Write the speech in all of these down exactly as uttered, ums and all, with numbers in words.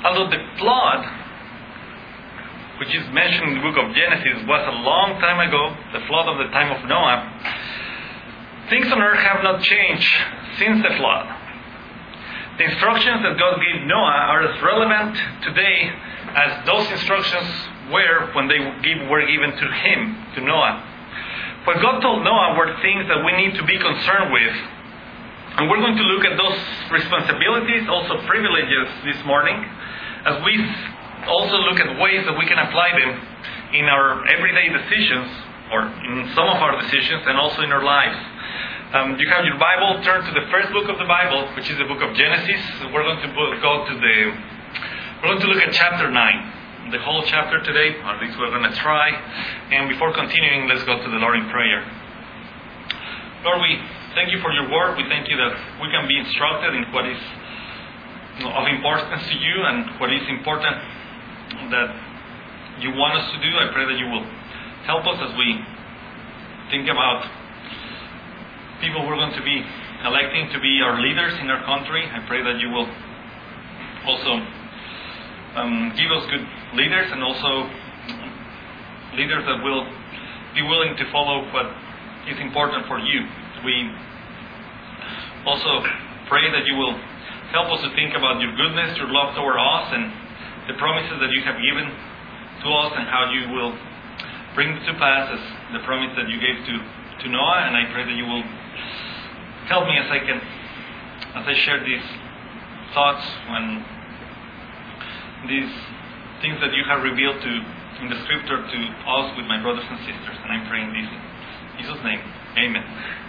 Although the flood, which is mentioned in the book of Genesis, was a long time ago, the flood of the time of Noah, things on earth have not changed since the flood. The instructions that God gave Noah are as relevant today as those instructions were when they were given to him, to Noah. What God told Noah were things that we need to be concerned with. And we're going to look at those responsibilities, also privileges this morning, as we also look at ways that we can apply them in our everyday decisions, or in some of our decisions, and also in our lives. Um, you have your Bible, turn to the first book of the Bible, which is the book of Genesis. We're going to go to the, we're going to look at chapter nine, the whole chapter today, or at least we're going to try. And before continuing, let's go to the Lord in prayer. Lord, we thank you for your word. We thank you that we can be instructed in what is, you know, of importance to you and what is important that you want us to do. I pray that you will help us as we think about people who are going to be electing to be our leaders in our country. I pray that you will also um, give us good leaders, and also leaders that will be willing to follow what is important for you. We also pray that you will help us to think about your goodness, your love toward us, and the promises that you have given to us, and how you will bring to pass as the promise that you gave to, to Noah. And I pray that you will help me as I can, as I share these thoughts and these things that you have revealed to in the Scripture to us with my brothers and sisters. And I'm praying this in Jesus' name. Amen.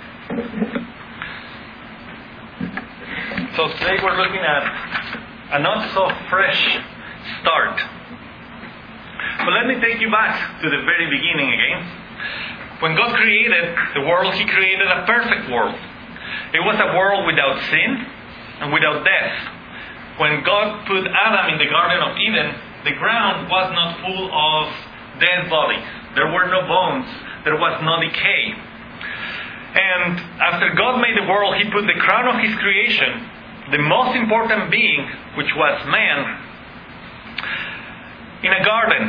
So today we're looking at a not so fresh start. But let me take you back to the very beginning again. When God created the world, He created a perfect world. It was a world without sin and without death. When God put Adam in the Garden of Eden, the ground was not full of dead bodies. There were no bones. There was no decay. And after God made the world, He put the crown of His creation, the most important being, which was man, in a garden.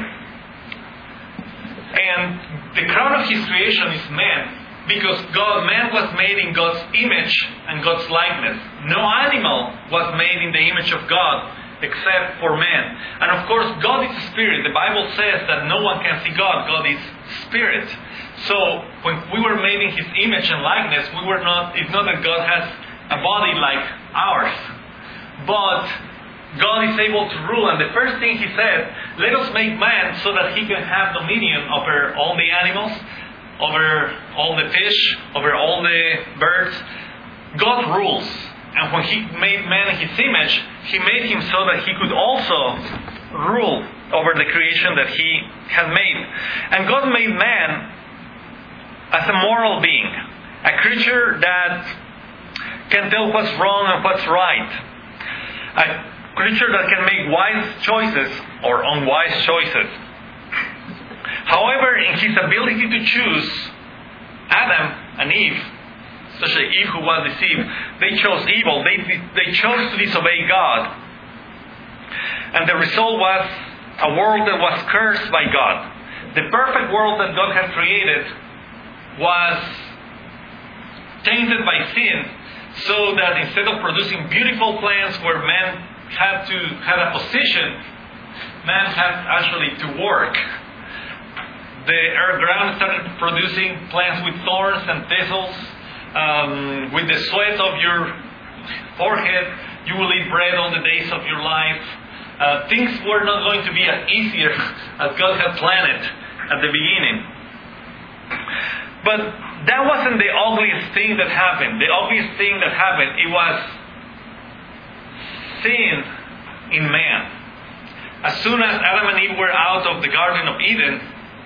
And the crown of His creation is man, because God, man was made in God's image and God's likeness. No animal was made in the image of God except for man. And of course, God is spirit. The Bible says that no one can see God. God is spirit. So when we were made in His image and likeness, we were not, it's not that God has a body like ours, but God is able to rule. And the first thing He said, let us make man so that he can have dominion over all the animals, over all the fish, over all the birds. God rules. And when He made man in His image, He made him so that he could also rule over the creation that He had made. And God made man as a moral being, a creature that can tell what's wrong and what's right, a creature that can make wise choices or unwise choices. However, in His ability to choose, Adam and Eve, especially Eve who was deceived, they chose evil. They, they chose to disobey God. And the result was a world that was cursed by God. The perfect world that God had created was tainted by sin, so that instead of producing beautiful plants where man had to have a position, man had actually to work. The earth ground started producing plants with thorns and thistles. Um, with the sweat of your forehead, you will eat bread all the days of your life. Uh, things were not going to be as easier as God had planned it at the beginning. But that wasn't the ugliest thing that happened. The ugliest thing that happened, it was sin in man. As soon as Adam and Eve were out of the Garden of Eden,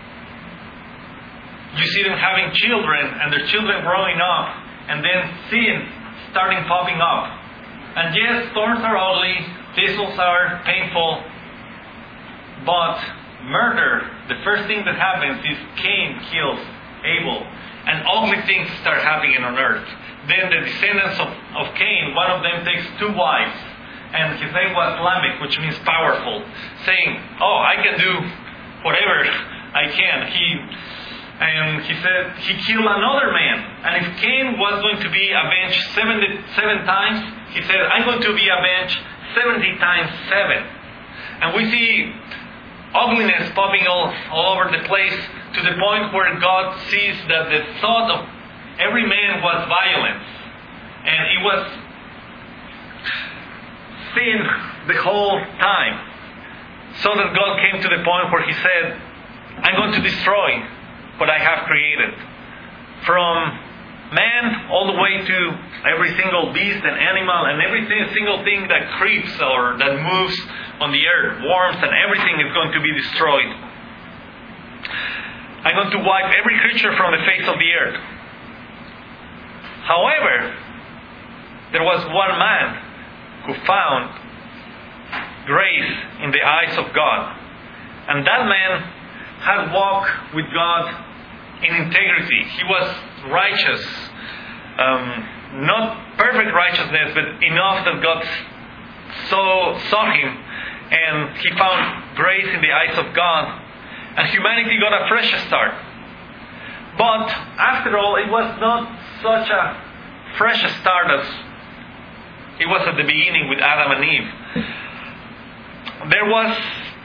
you see them having children and their children growing up, and then sin starting popping up. And yes, thorns are ugly, thistles are painful, but murder, the first thing that happens is Cain kills Abel, and ugly things start happening on earth. Then the descendants of, of Cain, one of them takes two wives, and his name was Lamech, which means powerful, saying, "Oh, I can do whatever I can." He and he said he killed another man, and if Cain was going to be avenged seventy-seven times, he said, "I'm going to be avenged seventy times seven." And we see ugliness popping all, all over the place, to the point where God sees that the thought of every man was violence, and it was sin the whole time. So that God came to the point where He said, "I'm going to destroy what I have created. From man all the way to every single beast and animal and every single thing that creeps or that moves on the earth, worms and everything is going to be destroyed. I'm going to wipe every creature from the face of the earth." However, there was one man who found grace in the eyes of God. And that man had walked with God in integrity. He was righteous. Um, not perfect righteousness, but enough that God saw, saw him, and he found grace in the eyes of God. And humanity got a fresh start. But after all, it was not such a fresh start as it was at the beginning with Adam and Eve. There was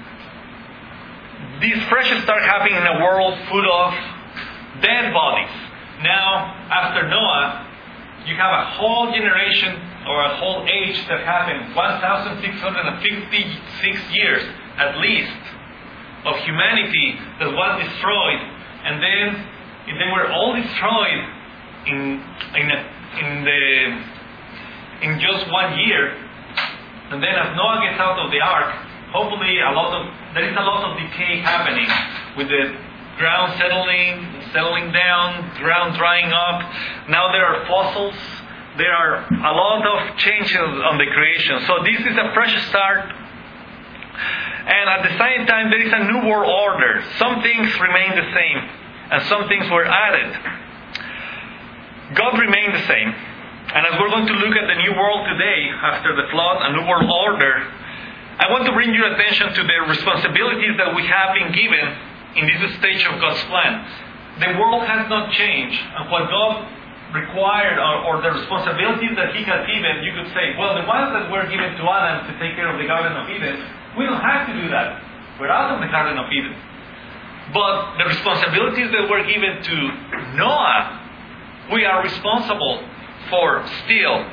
this fresh start happening in a world full of dead bodies. Now, after Noah, you have a whole generation or a whole age that happened, one thousand six hundred fifty-six years at least, of humanity that was destroyed. And then they were all destroyed in in, a, in the in just one year. And then as Noah gets out of the ark, hopefully a lot of there is a lot of decay happening with the ground settling, settling down, ground drying up. Now there are fossils. There are a lot of changes on the creation. So this is a fresh start. And at the same time, there is a new world order. Some things remain the same, and some things were added. God remained the same. And as we're going to look at the new world today, after the flood, a new world order, I want to bring your attention to the responsibilities that we have been given in this stage of God's plan. The world has not changed, and what God required, or, or the responsibilities that He has given, you could say, well, the ones that were given to Adam to take care of the Garden of Eden, we don't have to do that. We're out of the Garden of Eden. But the responsibilities that were given to Noah, we are responsible for still.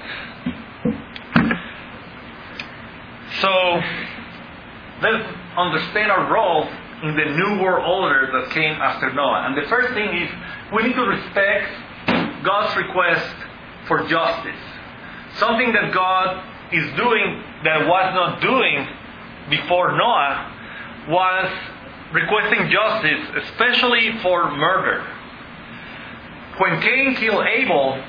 So, let's understand our role in the new world order that came after Noah. And the first thing is, we need to respect God's request for justice. Something that God is doing that was not doing before Noah was requesting justice, especially for murder. When Cain killed Abel,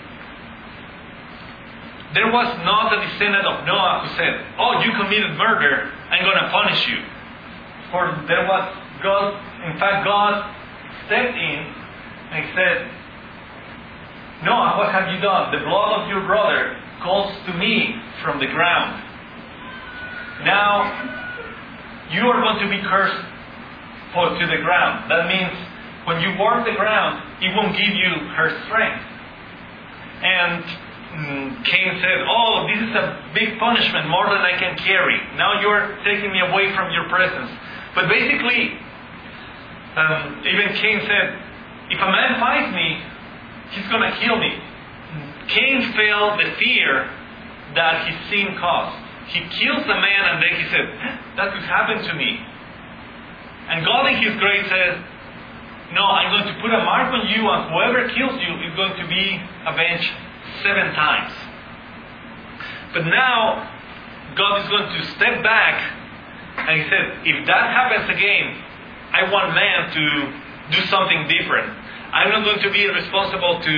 there was not a descendant of Noah who said, "Oh, you committed murder, I'm going to punish you." For there was God, in fact, God stepped in and He said, "Noah, what have you done? The blood of your brother calls to me from the ground. Now, you are going to be cursed for, to the ground." That means when you work the ground, it won't give you her strength. And mm, Cain said, "Oh, this is a big punishment, more than I can carry. Now you are taking me away from your presence." But basically, um, even Cain said, "If a man finds me, he's going to kill me." Cain felt the fear that his sin caused. He kills the man, and then he said, "That could happen to me." And God in His grace says, "No, I'm going to put a mark on you, and whoever kills you is going to be avenged seven times." But now, God is going to step back, and He said, "If that happens again, I want man to do something different. I'm not going to be responsible to,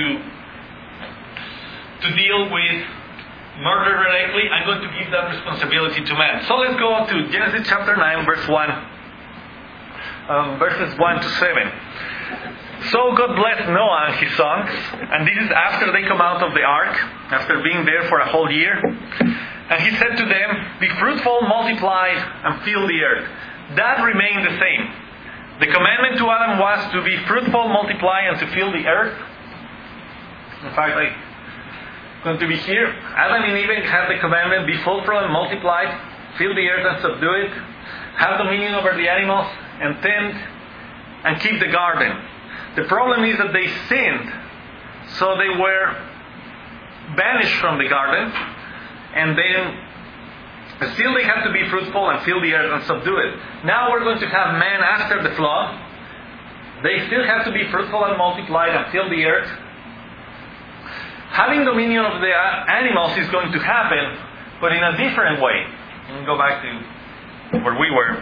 to deal with murder directly. I'm going to give that responsibility to man." So let's go on to Genesis chapter nine, verse one. Um, verses one to seven. "So God blessed Noah and his sons," and this is after they come out of the ark, after being there for a whole year. And he said to them, be fruitful, multiply, and fill the earth. That remained the same. The commandment to Adam was to be fruitful, multiply, and to fill the earth. In fact, I'm going to be here. Adam and Eve had the commandment, be fruitful and multiply, fill the earth and subdue it, have dominion over the animals, and tend and keep the garden. The problem is that they sinned, so they were banished from the garden, and then still they have to be fruitful and fill the earth and subdue it. Now we're going to have man after the flood. They still have to be fruitful and multiply and fill the earth. Having dominion of the animals is going to happen, but in a different way. Let me go back to where we were.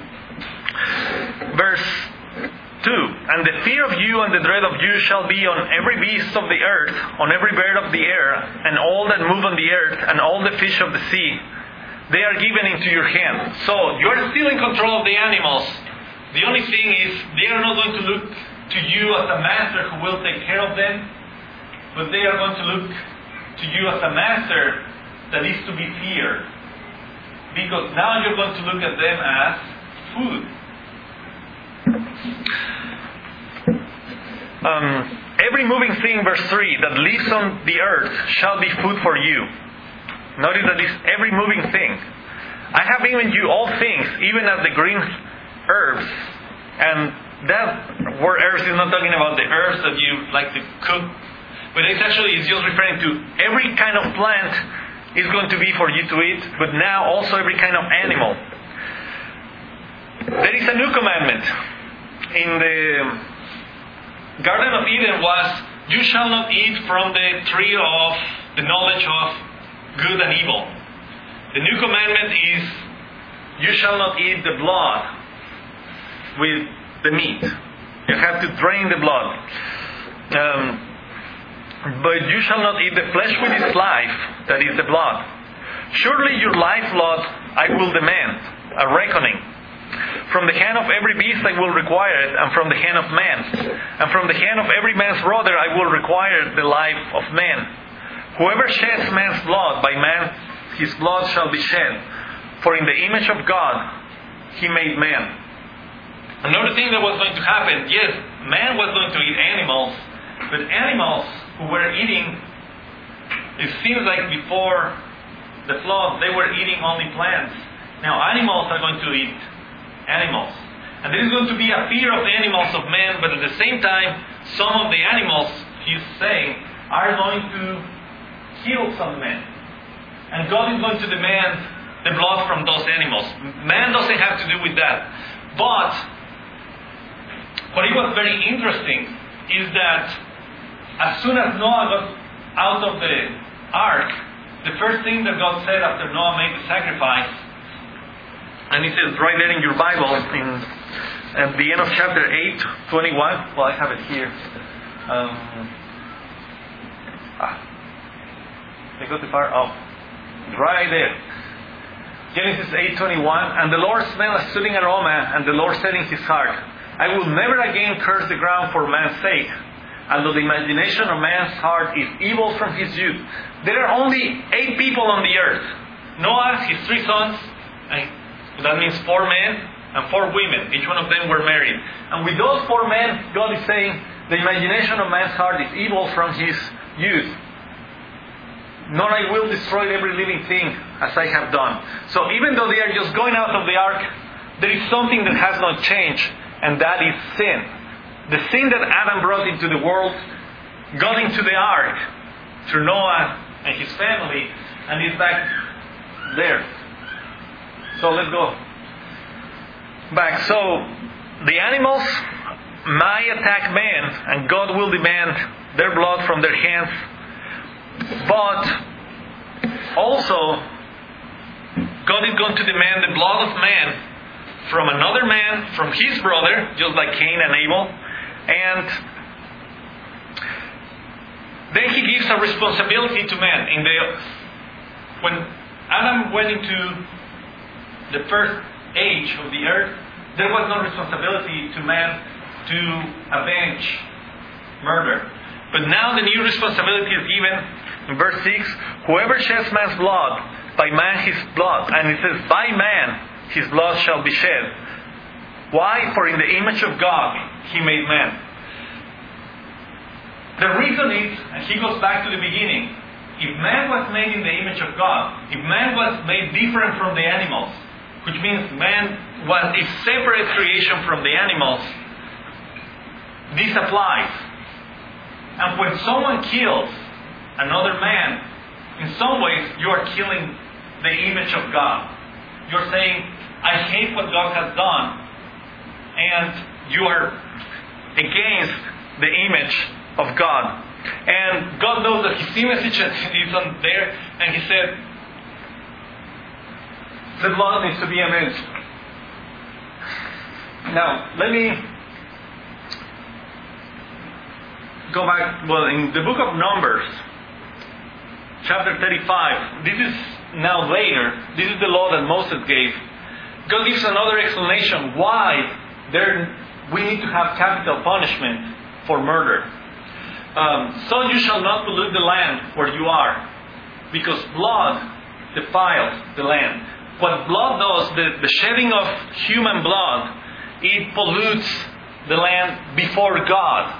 Verse two. And the fear of you and the dread of you shall be on every beast of the earth, on every bird of the air, and all that move on the earth, and all the fish of the sea. They are given into your hand. So, you are still in control of the animals. The only thing is, they are not going to look to you as a master who will take care of them, but they are going to look to you as a master that is to be feared. Because now you're going to look at them as food. Um, every moving thing, verse three, that lives on the earth shall be food for you. Notice that it's every moving thing. I have given you all things, even as the green herbs. And that word herbs is not talking about the herbs that you like to cook, but it's actually it's just referring to every kind of plant is going to be for you to eat, but now also every kind of animal. There is a new commandment. In the Garden of Eden was, you shall not eat from the tree of the knowledge of good and evil. The new commandment is, you shall not eat the blood with the meat. You have to drain the blood. Um, but you shall not eat the flesh with its life, that is the blood. Surely your lifeblood I will demand, a reckoning. From the hand of every beast I will require it, and from the hand of man. And from the hand of every man's brother I will require the life of man. Whoever sheds man's blood, by man his blood shall be shed. For in the image of God he made man. Another thing that was going to happen, yes, man was going to eat animals, but animals who were eating, it seems like before the flood they were eating only plants. Now animals are going to eat animals. And there is going to be a fear of the animals of man, but at the same time, some of the animals, he's saying, are going to kill some men. And God is going to demand the blood from those animals. Man doesn't have to do with that. But what it was very interesting is that as soon as Noah got out of the ark, the first thing that God said after Noah made the sacrifice, and it says right there in your Bible, in at the end of chapter eight, twenty-one. Well, I have it here. Um, ah. They go too far. Oh, right there. Genesis eight twenty-one. And the Lord smelled a soothing aroma, and the Lord said in his heart, I will never again curse the ground for man's sake, although the imagination of man's heart is evil from his youth. There are only eight people on the earth. Noah, his three sons, and that means four men and four women. Each one of them were married. And with those four men, God is saying, the imagination of man's heart is evil from his youth. Nor I will destroy every living thing as I have done. So even though they are just going out of the ark, there is something that has not changed, and that is sin. The sin that Adam brought into the world got into the ark through Noah and his family, and is back there. So let's go back. So the animals might attack man, and God will demand their blood from their hands. But also, God is going to demand the blood of man from another man, from his brother, just like Cain and Abel. And then he gives a responsibility to man. In the when Adam went into the first age of the earth, there was no responsibility to man to avenge murder. But now the new responsibility is given in verse six. Whoever sheds man's blood, by man his blood. And it says, by man his blood shall be shed. Why? For in the image of God he made man. The reason is, and he goes back to the beginning, if man was made in the image of God, if man was made different from the animals, which means man was a separate creation from the animals, this applies. And when someone kills another man, in some ways you are killing the image of God. You're saying, I hate what God has done, and you are against the image of God. And God knows that His image is on there, and He said, the blood needs to be avenged. Now, let me go back. Well, in the book of Numbers, chapter thirty-five, this is now later, this is the law that Moses gave. God gives another explanation why there we need to have capital punishment for murder. Um, so you shall not pollute the land where you are, because blood defiles the land. What blood does, the, the shedding of human blood, it pollutes the land before God.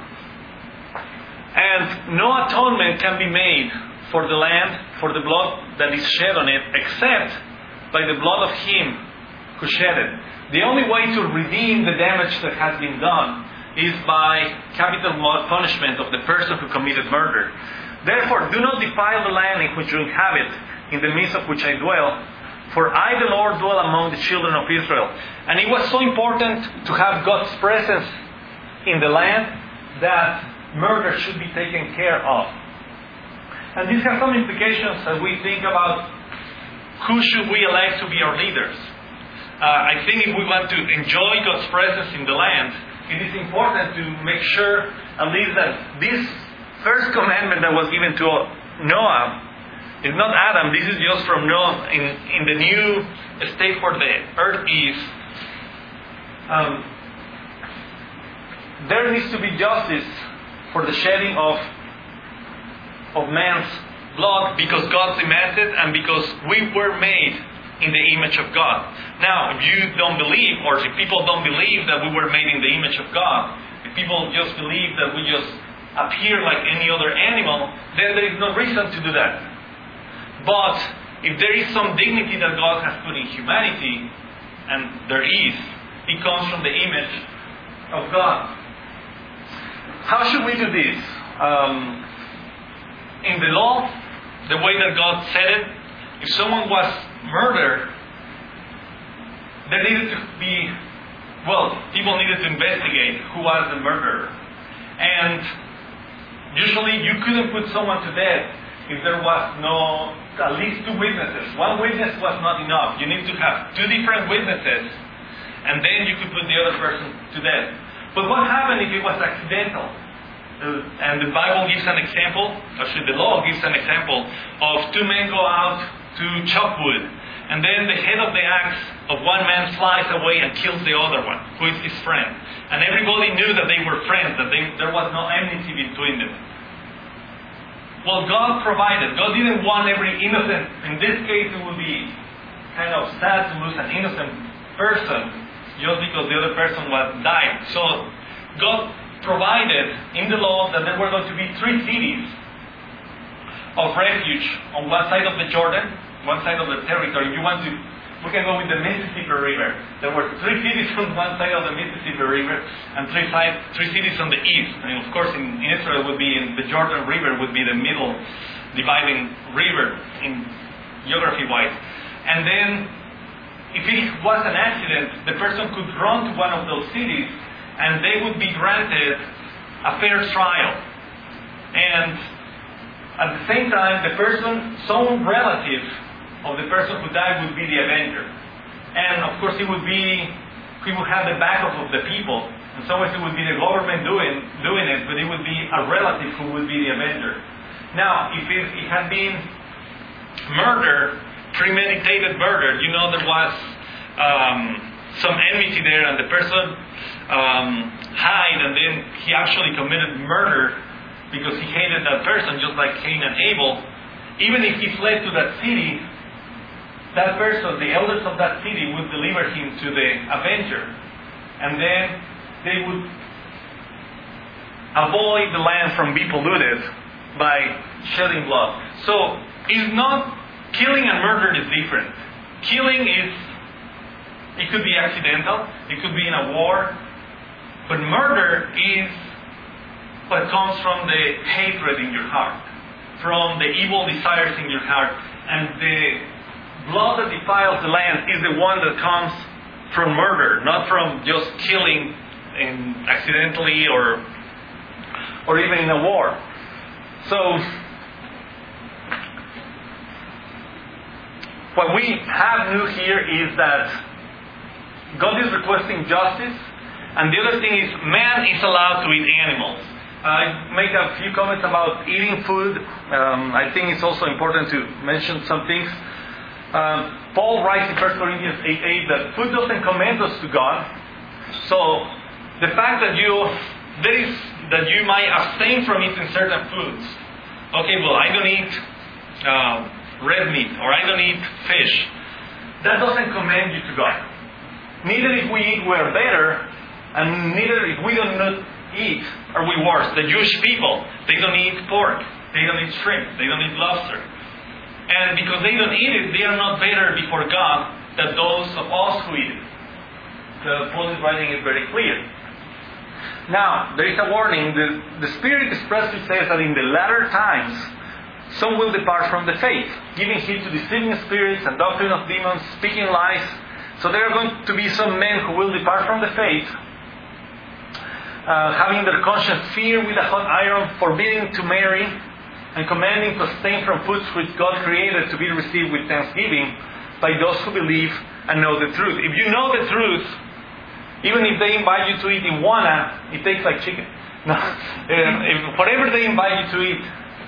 And no atonement can be made for the land, for the blood that is shed on it, except by the blood of Him who shed it. The only way to redeem the damage that has been done is by capital punishment of the person who committed murder. Therefore, do not defile the land in which you inhabit, in the midst of which I dwell, for I, the Lord, dwell among the children of Israel. And it was so important to have God's presence in the land that murder should be taken care of. And this has some implications as we think about who should we elect to be our leaders. Uh, I think if we want to enjoy God's presence in the land, it is important to make sure at least that this first commandment that was given to Noah is not Adam. This is just from Noah in, in the new state where the earth is. Um, there needs to be justice for the shedding of of man's blood because God demanded and because we were made in the image of God. Now, if you don't believe, or if people don't believe that we were made in the image of God, if people just believe that we just appear like any other animal, then there is no reason to do that. But if there is some dignity that God has put in humanity, and there is, it comes from the image of God. How should we do this? Um, in the law, the way that God said it, if someone was murdered, there needed to be, well, people needed to investigate who was the murderer. And usually you couldn't put someone to death if there was no, at least two witnesses. One witness was not enough. You need to have two different witnesses, and then you could put the other person to death. But what happened if it was accidental? Uh, and the Bible gives an example, actually the law gives an example, of two men go out to chop wood, and then the head of the axe of one man flies away and kills the other one, who is his friend. And everybody knew that they were friends, that they, there was no enmity between them. Well, God provided. God didn't want every innocent, in this case it would be kind of sad to lose an innocent person just because the other person was died. So God provided in the law that there were going to be three cities of refuge on one side of the Jordan, one side of the territory. If you want to, we can go with the Mississippi River. There were three cities on one side of the Mississippi River and three, side, three cities on the east. And of course in, in Israel would be in the Jordan River would be the middle dividing river in geography-wise. And then if it was an accident, the person could run to one of those cities and they would be granted a fair trial. And at the same time, the person, some relative of the person who died would be the avenger. And of course, it would be, he would have the backup of the people. In some ways, it would be the government doing doing it, but it would be a relative who would be the avenger. Now, if it, it had been murder, premeditated murder, you know, there was um, some enmity there, and the person um, hid, and then he actually committed murder because he hated that person, just like Cain and Abel. Even if he fled to that city, that person, the elders of that city, would deliver him to the avenger. And then they would avoid the land from being polluted by shedding blood. So, it's not, killing and murder is different. Killing is, it could be accidental, it could be in a war, but murder is what comes from the hatred in your heart, from the evil desires in your heart. And the blood that defiles the land is the one that comes from murder, not from just killing in accidentally or or even in a war. So, what we have new here is that God is requesting justice, and the other thing is man is allowed to eat animals. I make a few comments about eating food. Um, I think it's also important to mention some things. Um, Paul writes in First Corinthians eight eight that food doesn't commend us to God. So the fact that you there is that you might abstain from eating certain foods. Okay, well, I don't eat uh, red meat or I don't eat fish. That doesn't commend you to God. Neither if we eat we are better, and neither if we don't not eat are we worse. The Jewish people, they don't eat pork, they don't eat shrimp, they don't eat lobster. And because they don't eat it, they are not better before God than those of us who eat it. The Paul is writing it very clear. Now, there is a warning. The, the Spirit expressly says that in the latter times, some will depart from the faith, giving heed to deceiving spirits and doctrine of demons, speaking lies. So there are going to be some men who will depart from the faith, uh, having their conscience seared with a hot iron, forbidding to marry, and commanding to abstain from foods which God created to be received with thanksgiving by those who believe and know the truth. If you know the truth, even if they invite you to eat iguana, it tastes like chicken. No, if whatever they invite you to eat,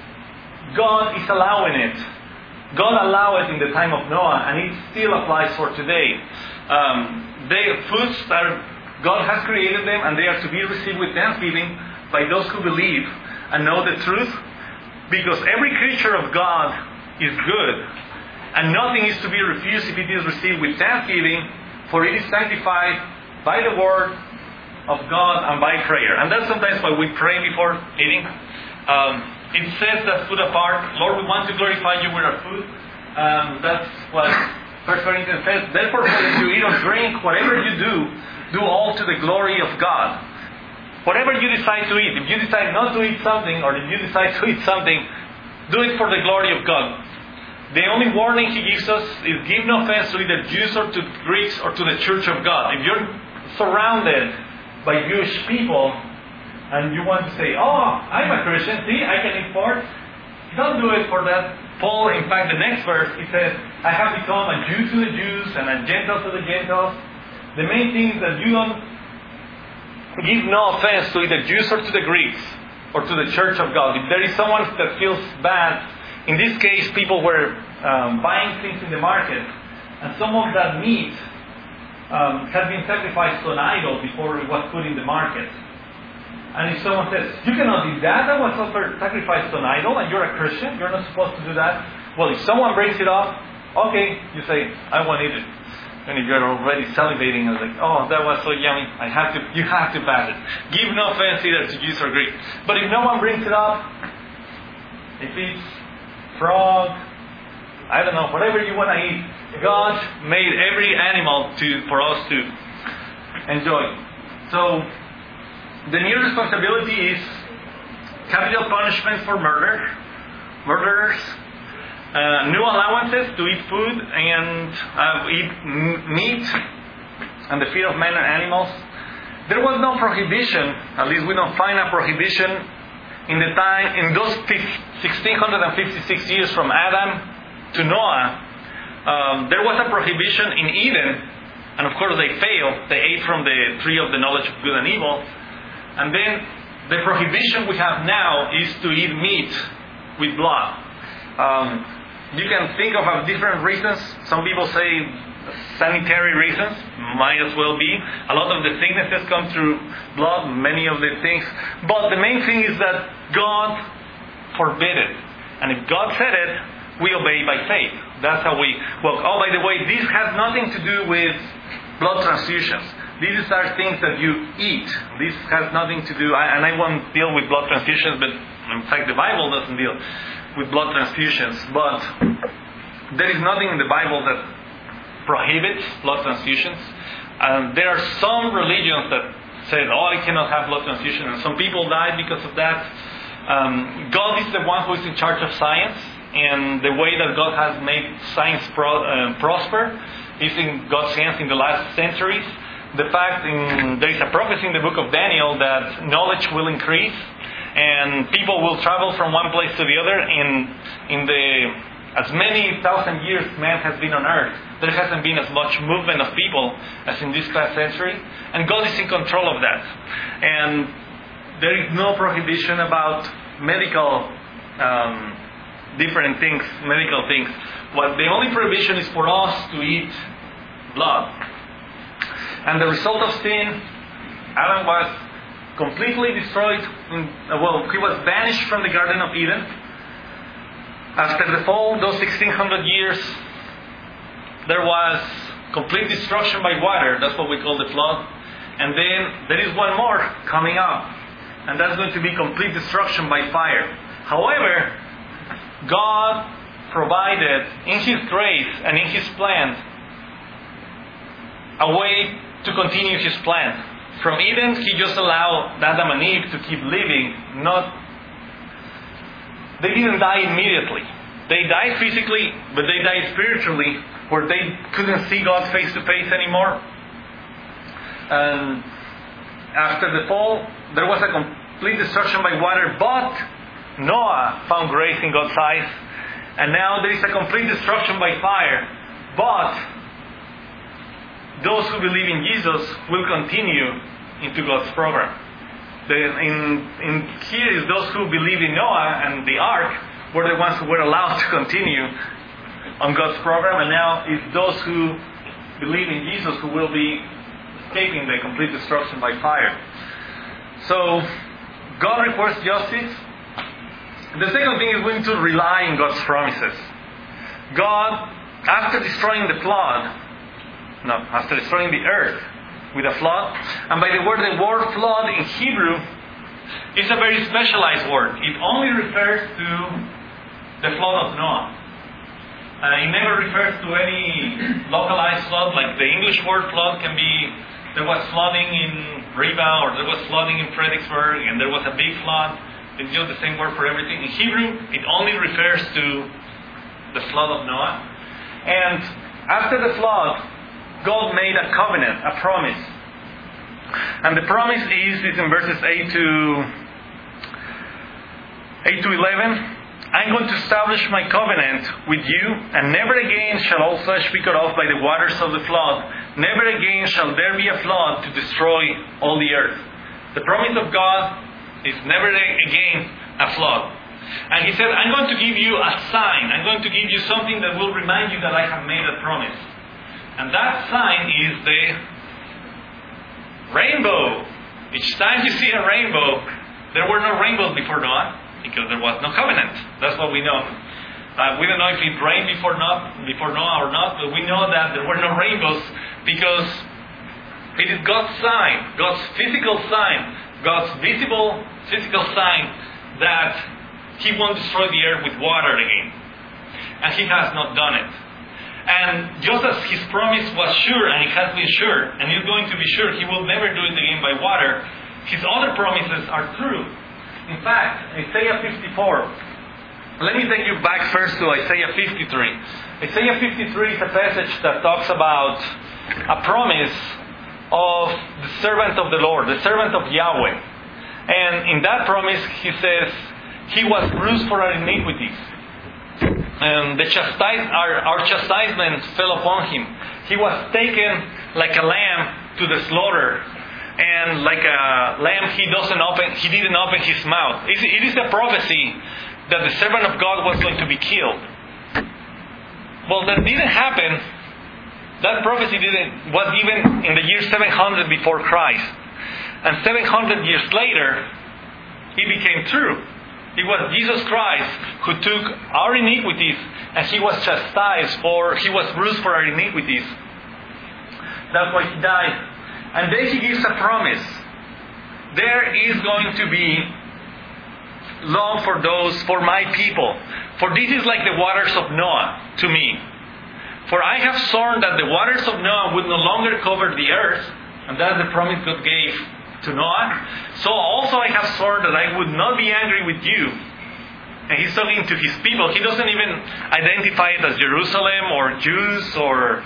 God is allowing it. God allowed it in the time of Noah, and it still applies for today. Um, they foods that God has created them, and they are to be received with thanksgiving by those who believe and know the truth. Because every creature of God is good, and nothing is to be refused if it is received with thanksgiving, for it is sanctified by the word of God and by prayer. And that's sometimes why we pray before eating. Um, it says that food apart, Lord, we want to glorify you with our food. Um, that's what First Corinthians says. Therefore, whether you eat or drink, whatever you do, do all to the glory of God. Whatever you decide to eat, if you decide not to eat something, or if you decide to eat something, do it for the glory of God. The only warning he gives us is give no offense to either Jews or to Greeks or to the church of God. If you're surrounded by Jewish people and you want to say, oh, I'm a Christian, see, I can eat pork, don't do it for that. Paul, in fact, the next verse, he says, I have become a Jew to the Jews and a Gentile to the Gentiles. The main thing is that you don't give no offense to either Jews or to the Greeks or to the church of God. If there is someone that feels bad, in this case people were um, buying things in the market, and some of that meat um, had been sacrificed to an idol before it was put in the market. And if someone says, you cannot eat that, that was sacrificed to an idol and you're a Christian, you're not supposed to do that. Well, if someone brings it up, okay, you say, I won't eat it. And if you're already salivating, it's like, oh, that was so yummy, I have to, you have to pass it. Give no offense either to Jews or Greeks. But if no one brings it up, if it's frog, I don't know, whatever you want to eat, God made every animal to for us to enjoy. So, the new responsibility is capital punishment for murder, murderers, Uh, new allowances to eat food and uh, eat m- meat and the feed of men and animals. There was no prohibition, at least we don't find a prohibition in the time, in those sixteen fifty-six years from Adam to Noah. Um, there was a prohibition in Eden, and of course they failed. They ate from the tree of the knowledge of good and evil. And then the prohibition we have now is to eat meat with blood. Um, You can think of different reasons. Some people say sanitary reasons, might as well be. A lot of the sicknesses come through blood, many of the things. But the main thing is that God forbid it. And if God said it, we obey by faith. That's how we walk. Oh, by the way, this has nothing to do with blood transfusions. These are things that you eat. This has nothing to do, and I won't deal with blood transfusions, but in fact the Bible doesn't deal with blood transfusions. But there is nothing in the Bible that prohibits blood transfusions. And there are some religions that say, oh, I cannot have blood transfusion, and some people die because of that. Um, God is the one who is in charge of science, and the way that God has made science pro- uh, prosper is in God's hands in the last centuries. The fact in, there is a prophecy in the book of Daniel that knowledge will increase and people will travel from one place to the other. In, in the as many thousand years man has been on earth, there hasn't been as much movement of people as in this last century. And God is in control of that. And there is no prohibition about medical um, different things, medical things. What the only prohibition is for us to eat blood. And the result of sin, Adam was completely destroyed. In, well, he was banished from the Garden of Eden. After the fall, those sixteen hundred years, there was complete destruction by water. That's what we call the flood. And then there is one more coming up. And that's going to be complete destruction by fire. However, God provided in His grace and in His plan a way to continue His plan. From Eden, He just allowed Adam and Eve to keep living. Not, they didn't die immediately. They died physically, but they died spiritually, where they couldn't see God face to face anymore. And after the fall, there was a complete destruction by water, but Noah found grace in God's eyes. And now there is a complete destruction by fire. But those who believe in Jesus will continue into God's program. The, in, in here is those who believe in Noah and the ark were the ones who were allowed to continue on God's program. And now it's those who believe in Jesus who will be escaping the complete destruction by fire. So God requires justice. The second thing is we need to rely on God's promises. God, after destroying the flood, no, after destroying the earth with a flood, and by the word, the word flood in Hebrew is a very specialized word. It only refers to the flood of Noah. Uh, it never refers to any localized flood, like the English word flood can be, there was flooding in Riva, or there was flooding in Fredericksburg, and there was a big flood. It's just the same word for everything. In Hebrew, it only refers to the flood of Noah. And after the flood, God made a covenant, a promise. And the promise is, is in verses eight to eight to eleven. I'm going to establish my covenant with you, and never again shall all flesh be cut off by the waters of the flood. Never again shall there be a flood to destroy all the earth. The promise of God is never again a flood. And He said, I'm going to give you a sign. I'm going to give you something that will remind you that I have made a promise. And that sign is the rainbow. Each time you see a rainbow, there were no rainbows before Noah, because there was no covenant. That's what we know. Uh, we don't know if it rained before Noah, before Noah or not, but we know that there were no rainbows because it is God's sign, God's physical sign, God's visible physical sign that He won't destroy the earth with water again. And He has not done it. And just as His promise was sure, and it has been sure, and is going to be sure, He will never do it again by water, His other promises are true. In fact, Isaiah fifty-four. Let me take you back first to Isaiah fifty-three. Isaiah fifty-three is a passage that talks about a promise of the servant of the Lord, the servant of Yahweh. And in that promise, He says, He was bruised for our iniquities. And the chastise, our, our chastisement fell upon Him. He was taken like a lamb to the slaughter. And like a lamb, he doesn't open, he didn't open his mouth. It is a prophecy that the servant of God was going to be killed. Well, that didn't happen. That prophecy didn't was given in the year seven hundred before Christ. And seven hundred years later, it became true. It was Jesus Christ who took our iniquities and He was chastised for, He was bruised for our iniquities. That's why He died. And then He gives a promise. There is going to be love for those, for my people. For this is like the waters of Noah to me. For I have sworn that the waters of Noah would no longer cover the earth. And that's the promise God gave to Noah. So also I have sworn that I would not be angry with you. And He's talking to His people. He doesn't even identify it as Jerusalem or Jews or...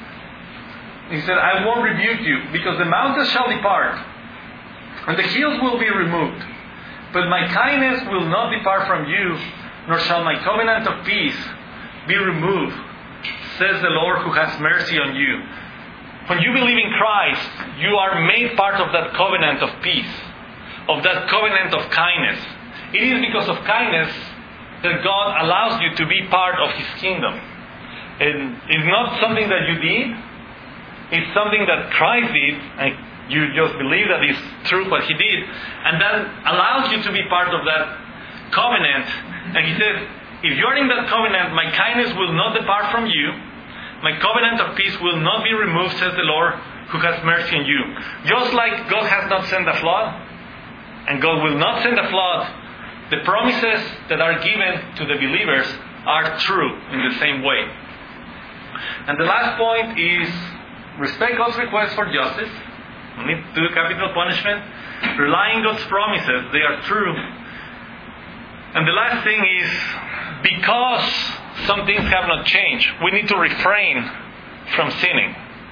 He said, I won't rebuke you because the mountains shall depart and the hills will be removed. But my kindness will not depart from you, nor shall my covenant of peace be removed, says the Lord who has mercy on you. When you believe in Christ, you are made part of that covenant of peace, of that covenant of kindness. It is because of kindness that God allows you to be part of His kingdom. And it's not something that you did. It's something that Christ did, and you just believe that it's true what He did. And that allows you to be part of that covenant. And He says, if you're in that covenant, my kindness will not depart from you. My covenant of peace will not be removed, says the Lord, who has mercy on you. Just like God has not sent a flood, and God will not send a flood, the promises that are given to the believers are true in the same way. And the last point is respect God's request for justice. We need to do capital punishment. Rely on God's promises. They are true. And the last thing is, because some things have not changed, we need to refrain from sinning.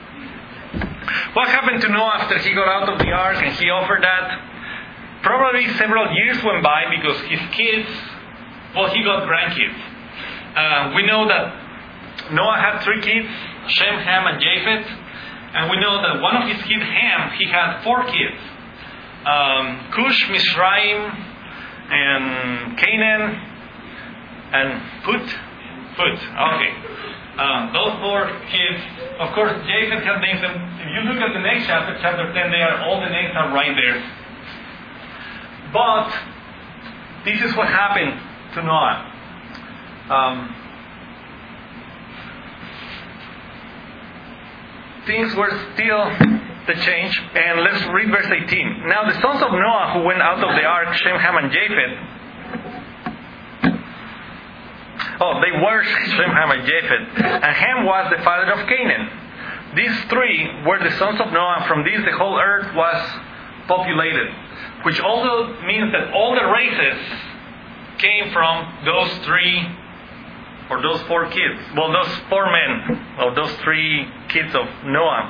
What happened to Noah after he got out of the ark and he offered that? Probably several years went by because his kids, well, he got grandkids. Uh, we know that Noah had three kids, Shem, Ham, and Japheth. And we know that one of his kids, Ham, he had four kids. Um, Cush, Mizraim, and Canaan, and Put. Put, okay. Um, those four kids, of course, Japheth had names. And if you look at the next chapter, chapter ten, they are, all the names are right there. But this is what happened to Noah. Um, things were still the change. And let's read verse eighteen. Now the sons of Noah who went out of the ark, Shem, Ham, and Japheth. Oh, they were Shem, Ham, and Japheth. And Ham was the father of Canaan. These three were the sons of Noah. From these the whole earth was populated. Which also means that all the races came from those three, or those four kids. Well, those four men, or those three kids of Noah.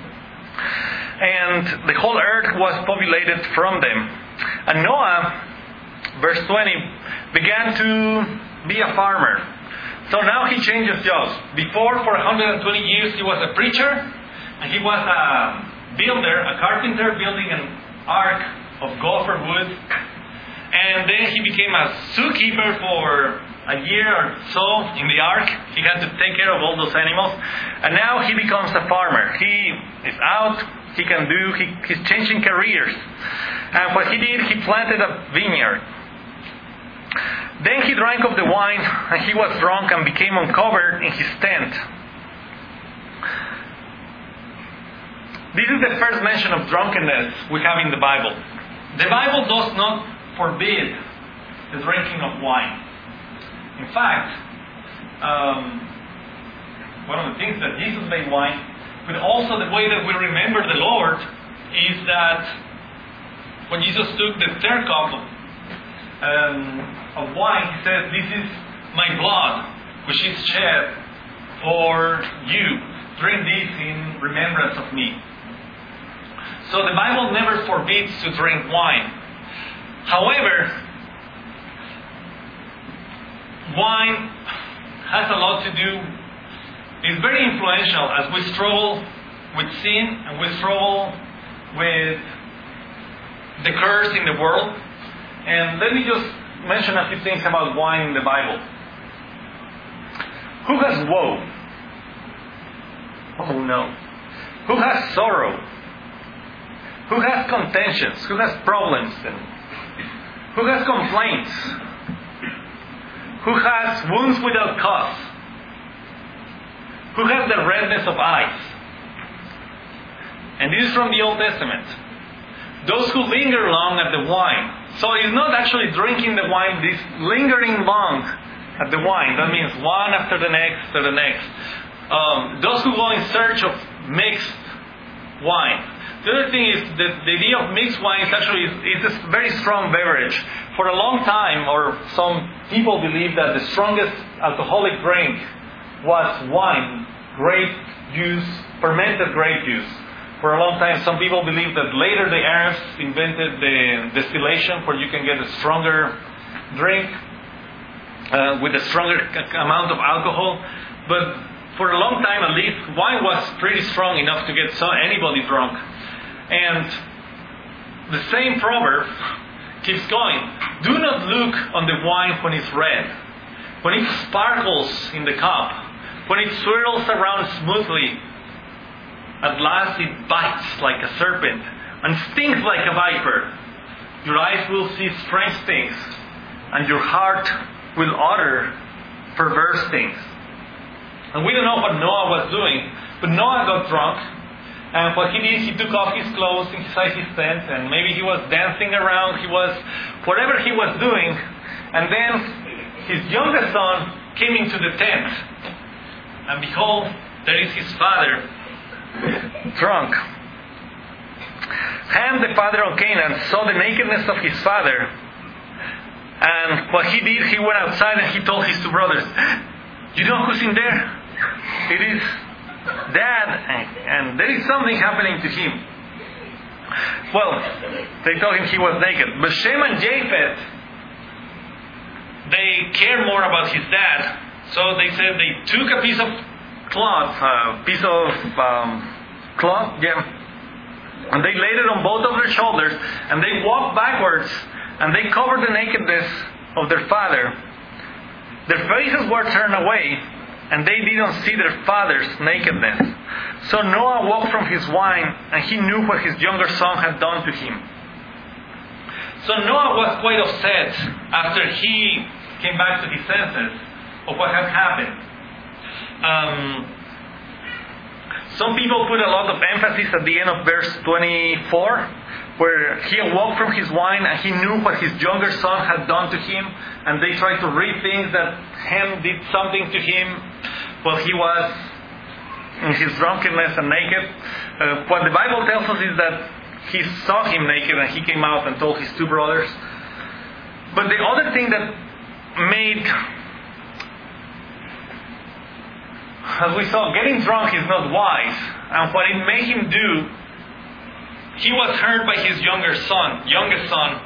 And the whole earth was populated from them. And Noah, verse twenty, began to be a farmer. So now he changes jobs. Before, for one hundred twenty years, he was a preacher. And he was a builder, a carpenter, building an ark of gopher wood. And then he became a zookeeper for a year or so in the ark. He had to take care of all those animals. And now he becomes a farmer. He is out. He can do, he, he's changing careers. And what he did, he planted a vineyard. Then he drank of the wine, and he was drunk and became uncovered in his tent. This is the first mention of drunkenness we have in the Bible. The Bible does not forbid the drinking of wine. In fact, um, one of the things that Jesus made wine, but also the way that we remember the Lord, is that when Jesus took the third cup of, um, of wine, He said, "This is my blood, which is shed for you. Drink this in remembrance of me." So the Bible never forbids to drink wine. However, wine has a lot to do, it's very influential as we struggle with sin and we struggle with the curse in the world. And let me just mention a few things about wine in the Bible. Who has woe? Oh no. Who has sorrow? Who has contentions? Who has problems? And who has complaints? who has wounds without cause, who has the redness of eyes. And this is from the Old Testament. Those who linger long at the wine. So it's not actually drinking the wine, this lingering long at the wine. That means one after the next, after the next. Um, those who go in search of mixed wine. The other thing is that the idea of mixed wine is actually is a very strong beverage. For a long time, or some people believe that the strongest alcoholic drink was wine, grape juice, fermented grape juice. For a long time, some people believe that later the Arabs invented the distillation where you can get a stronger drink uh, with a stronger amount of alcohol. But for a long time at least, wine was pretty strong enough to get so anybody drunk. And the same proverb keeps going. Do not look on the wine when it's red, when it sparkles in the cup, when it swirls around smoothly. At last it bites like a serpent and stings like a viper. Your eyes will see strange things, and your heart will utter perverse things. And we don't know what Noah was doing, but Noah got drunk. And what he did, he took off his clothes inside his tent, and maybe he was dancing around, he was, whatever he was doing. And then his youngest son came into the tent. And behold, there is his father, drunk. Ham, the father of Canaan, saw the nakedness of his father. And what he did, he went outside and he told his two brothers, you know who's in there? It is Dad, and there is something happening to him. Well, they told him he was naked. But Shem and Japheth, they cared more about his dad. So they said they took a piece of cloth, a piece of um, cloth, yeah, and they laid it on both of their shoulders, and they walked backwards, and they covered the nakedness of their father. Their faces were turned away, and they didn't see their father's nakedness. So Noah walked from his wine, and he knew what his younger son had done to him. So Noah was quite upset after he came back to his senses of what had happened. Um, some people put a lot of emphasis at the end of verse twenty-four, where he awoke from his wine and he knew what his younger son had done to him, and they tried to read things that Ham did something to him while he was in his drunkenness and naked. Uh, what the Bible tells us is that he saw him naked and he came out and told his two brothers. But the other thing that made, as we saw, getting drunk is not wise. And what it made him do, he was hurt by his younger son, youngest son.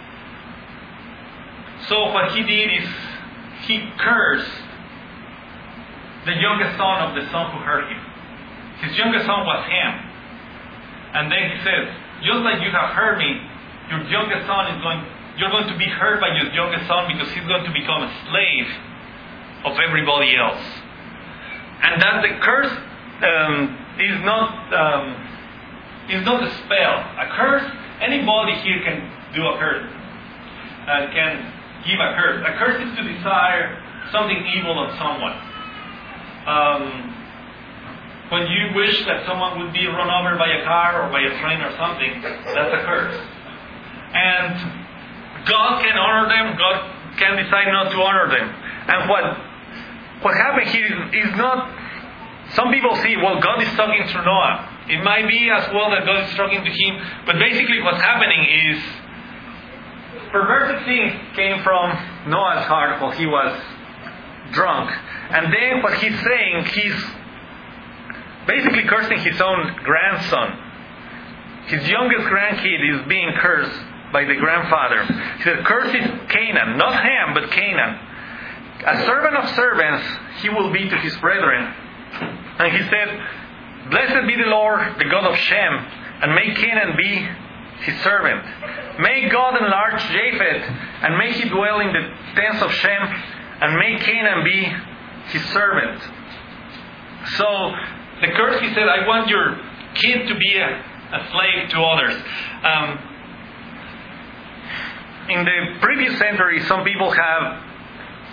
So what he did is he cursed the youngest son of the son who hurt him. His youngest son was Ham. And then he says, just like you have hurt me, your youngest son is going, you're going to be hurt by your youngest son because he's going to become a slave of everybody else. And that the curse um, is not um, is not a spell. A curse, anybody here can do a curse, uh, can give a curse. A curse is to desire something evil on someone. Um, when you wish that someone would be run over by a car or by a train or something, that's a curse. And God can honor them. God can decide not to honor them. And what what happened here is, is not. Some people see, well, God is talking to Noah. It might be as well that God is talking to him, but basically what's happening is perverted things came from Noah's heart while he was drunk. And then what he's saying, he's basically cursing his own grandson. His youngest grandkid is being cursed by the grandfather. He said, "Cursed is Canaan," not Ham, but Canaan. A servant of servants he will be to his brethren. And he said, "Blessed be the Lord, the God of Shem, and may Canaan be his servant. May God enlarge Japheth, and may he dwell in the tents of Shem, and may Canaan be his servant." So the curse, he said, I want your kid to be a, a slave to others. Um, in the previous century, some people have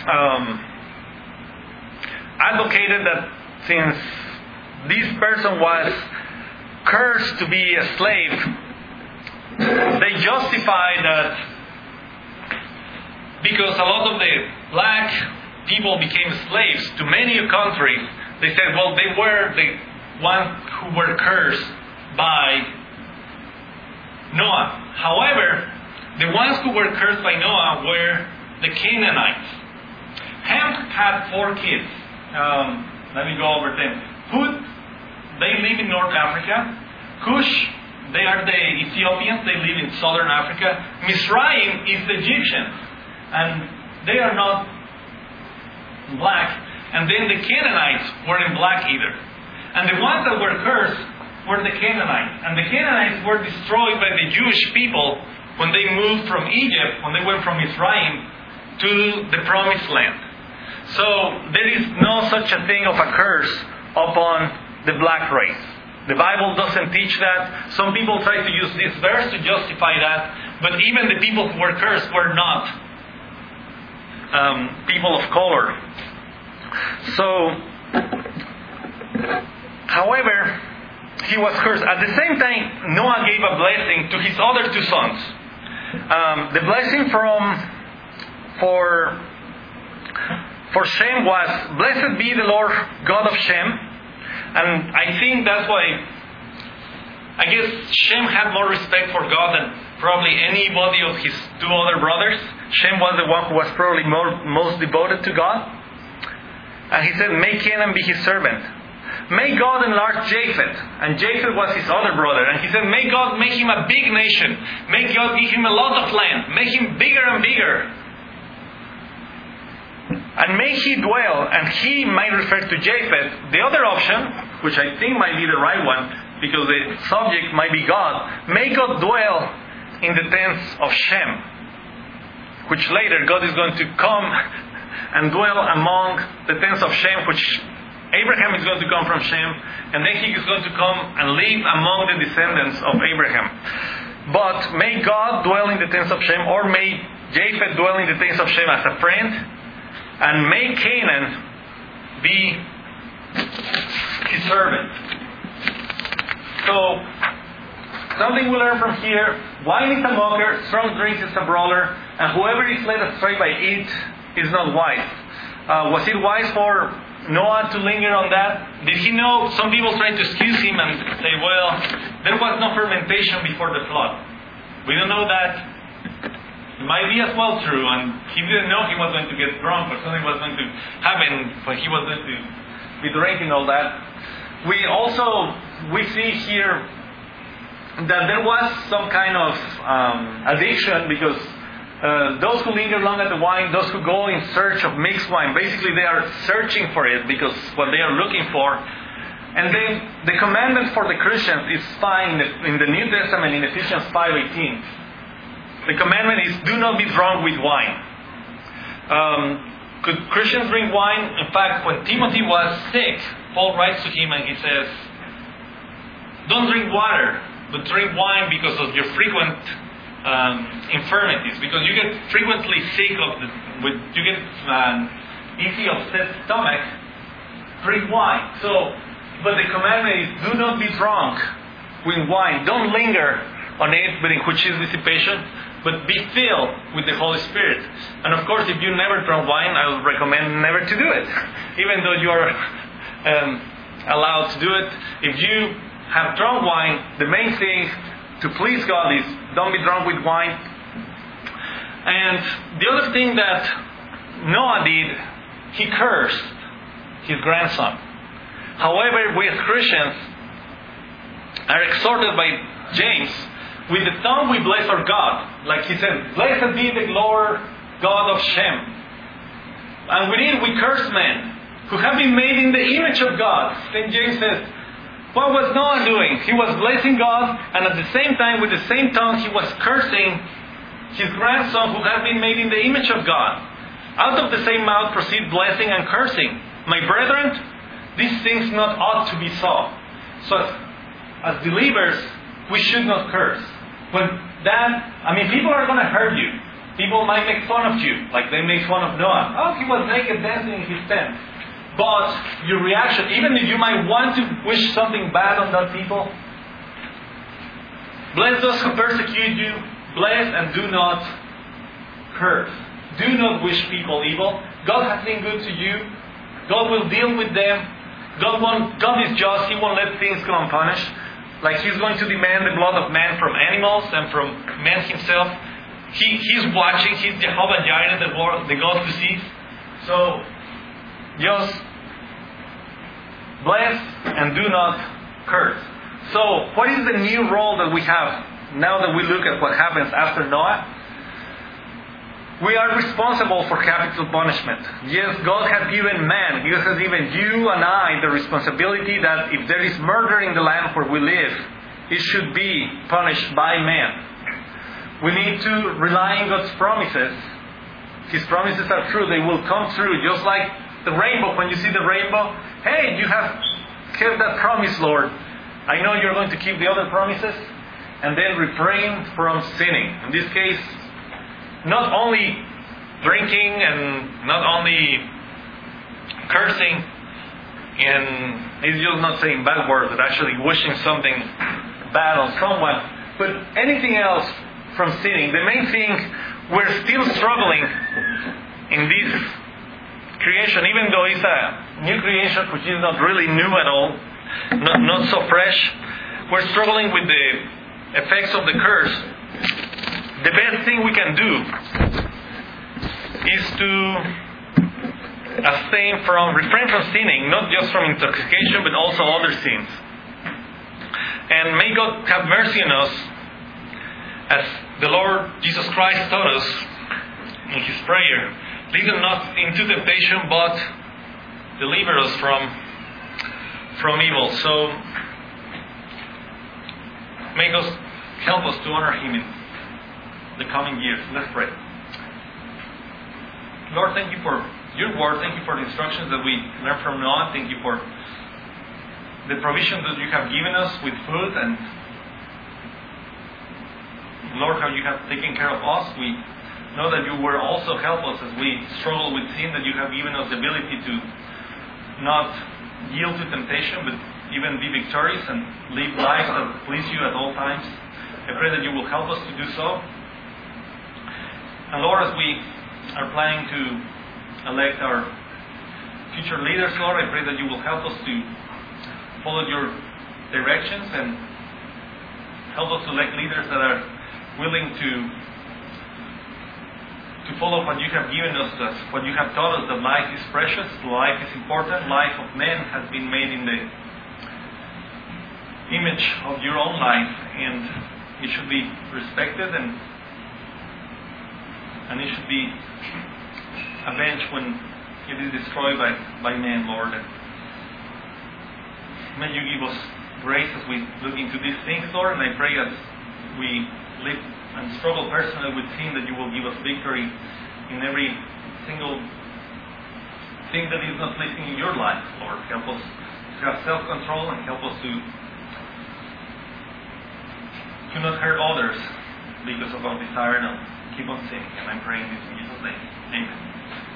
um, advocated that since this person was cursed to be a slave, they justified that because a lot of the black people became slaves to many countries. They said, well, they were the ones who were cursed by Noah. However, the ones who were cursed by Noah were the Canaanites. Ham had four kids. Um, let me go over them. Put, they live in North Africa. Cush, they are the Ethiopians. They live in southern Africa. Mizraim is the Egyptians. And they are not black. And then the Canaanites weren't black either. And the ones that were cursed were the Canaanites. And the Canaanites were destroyed by the Jewish people when they moved from Egypt, when they went from Mizraim to the Promised Land. So there is no such a thing of a curse upon the black race. The Bible doesn't teach that. Some people try to use this verse to justify that. But even the people who were cursed were not um, people of color. So, however, he was cursed. At the same time, Noah gave a blessing to his other two sons. Um, the blessing from for for Shem was, "Blessed be the Lord God of Shem." And I think that's why, I guess Shem had more respect for God than probably anybody of his two other brothers. Shem was the one who was probably more, most devoted to God. And he said, "May Canaan be his servant. May God enlarge Japheth." And Japheth was his other brother. And he said, "May God make him a big nation. May God give him a lot of land. Make him bigger and bigger. And may he dwell," and he might refer to Japheth. The other option, which I think might be the right one, because the subject might be God, "May God dwell in the tents of Shem," which later God is going to come and dwell among the tents of Shem, which Abraham is going to come from Shem, and then he is going to come and live among the descendants of Abraham. But may God dwell in the tents of Shem, or may Japheth dwell in the tents of Shem as a friend, and may Canaan be his servant. So, something we learn from here: wine is a mocker, strong drink is a brawler, and whoever is led astray by it is not wise. Uh, was it wise for Noah to linger on that? Did he know? Some people try to excuse him and say, well, there was no fermentation before the flood. We don't know that. It might be as well true, and he didn't know he was going to get drunk or something was going to happen when he was going to be drinking all that. We also, we see here that there was some kind of um, addiction, because uh, those who linger long at the wine, those who go in search of mixed wine, basically they are searching for it because what they are looking for. And then the commandment for the Christians is found in the New Testament in Ephesians five eighteen. The commandment is, do not be drunk with wine. Um, could Christians drink wine? In fact, when Timothy was sick, Paul writes to him and he says, don't drink water, but drink wine because of your frequent um, infirmities. Because you get frequently sick of the, with, you get um, easy upset stomach, drink wine. So, but the commandment is, do not be drunk with wine. Don't linger on it, but in which is dissipation, but be filled with the Holy Spirit. And of course, if you never drunk wine, I would recommend never to do it, even though you are um, allowed to do it. If you have drunk wine, the main thing to please God is don't be drunk with wine. And the other thing that Noah did, he cursed his grandson. However, we as Christians are exhorted by James, with the tongue we bless our God. Like he said, blessed be the Lord God of Shem. And with it we curse men who have been made in the image of God. Saint James says, what was Noah doing? He was blessing God, and at the same time, with the same tongue, he was cursing his grandson who had been made in the image of God. Out of the same mouth proceed blessing and cursing. My brethren, these things not ought to be so. So as, as believers, we should not curse. When that, I mean, people are going to hurt you. People might make fun of you, like they make fun of Noah. Oh, he was naked dancing in his tent. But your reaction, even if you might want to wish something bad on that people, bless those who persecute you, bless and do not curse. Do not wish people evil. God has been good to you. God will deal with them. God won't, God is just. He won't let things go unpunished. Like He's going to demand the blood of man from animals and from man himself. He, he's watching. He's Jehovah Jireh, the, Lord, the God who sees. So, just bless and do not curse. So, what is the new role that we have now that we look at what happens after Noah? We are responsible for capital punishment. Yes, God has given man, He has given you and I the responsibility that if there is murder in the land where we live, it should be punished by man. We need to rely on God's promises. His promises are true. They will come true. Just like the rainbow. When you see the rainbow, hey, you have kept that promise, Lord. I know you're going to keep the other promises. And then refrain from sinning. In this case, not only drinking and not only cursing, and it's just not saying bad words, but actually wishing something bad on someone, but anything else from sinning. The main thing, we're still struggling in this creation, even though it's a new creation which is not really new at all, not, not so fresh. We're struggling with the effects of the curse. The best thing we can do is to abstain from, refrain from sinning, not just from intoxication, but also other sins. And may God have mercy on us, as the Lord Jesus Christ taught us in His prayer. Lead us not into temptation, but deliver us from, from evil. So, may God help us to honor Him in the coming years. Let's pray. Lord, thank you for your word. Thank you for the instructions that we learn from Noah. Thank you for the provision that you have given us with food, and Lord, how you have taken care of us. We know that you will also help us as we struggle with sin, that you have given us the ability to not yield to temptation, but even be victorious and live lives that please you at all times. I pray that you will help us to do so. And Lord, as we are planning to elect our future leaders, Lord, I pray that you will help us to follow your directions and help us to elect leaders that are willing to to follow what you have given us, what you have taught us, that life is precious, life is important, life of man has been made in the image of your own life, and it should be respected, and and it should be avenged when it is destroyed by, by man, Lord. And may you give us grace as we look into these things, Lord, and I pray as we live and struggle personally with sin, that you will give us victory in every single thing that is not pleasing in your life, Lord. Help us to have self-control and help us to to not hurt others because of our desire to keep on sinning. And I'm praying this in Jesus' name. Amen.